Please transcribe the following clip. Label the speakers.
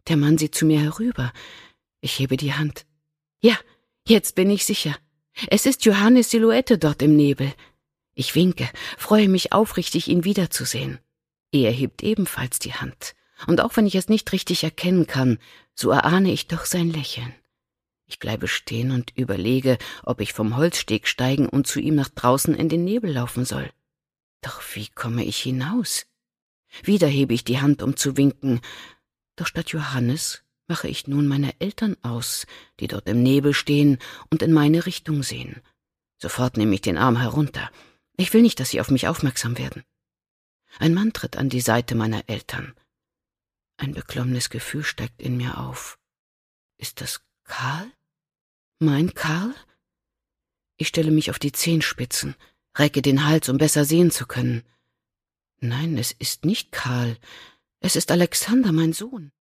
Speaker 1: Der Mann sieht zu mir herüber. Ich hebe die Hand. Ja, jetzt bin ich sicher. Es ist Johannes' Silhouette dort im Nebel. Ich winke, freue mich aufrichtig, ihn wiederzusehen. Er hebt ebenfalls die Hand. Und auch wenn ich es nicht richtig erkennen kann, so erahne ich doch sein Lächeln. Ich bleibe stehen und überlege, ob ich vom Holzsteg steigen und zu ihm nach draußen in den Nebel laufen soll. Doch wie komme ich hinaus? Wieder hebe ich die Hand, um zu winken. Doch statt Johannes mache ich nun meine Eltern aus, die dort im Nebel stehen und in meine Richtung sehen. Sofort nehme ich den Arm herunter. Ich will nicht, dass sie auf mich aufmerksam werden. Ein Mann tritt an die Seite meiner Eltern. Ein beklommenes Gefühl steigt in mir auf. Ist das Karl? Mein Karl? Ich stelle mich auf die Zehenspitzen, recke den Hals, um besser sehen zu können. Nein, es ist nicht Karl. Es ist Alexander, mein Sohn.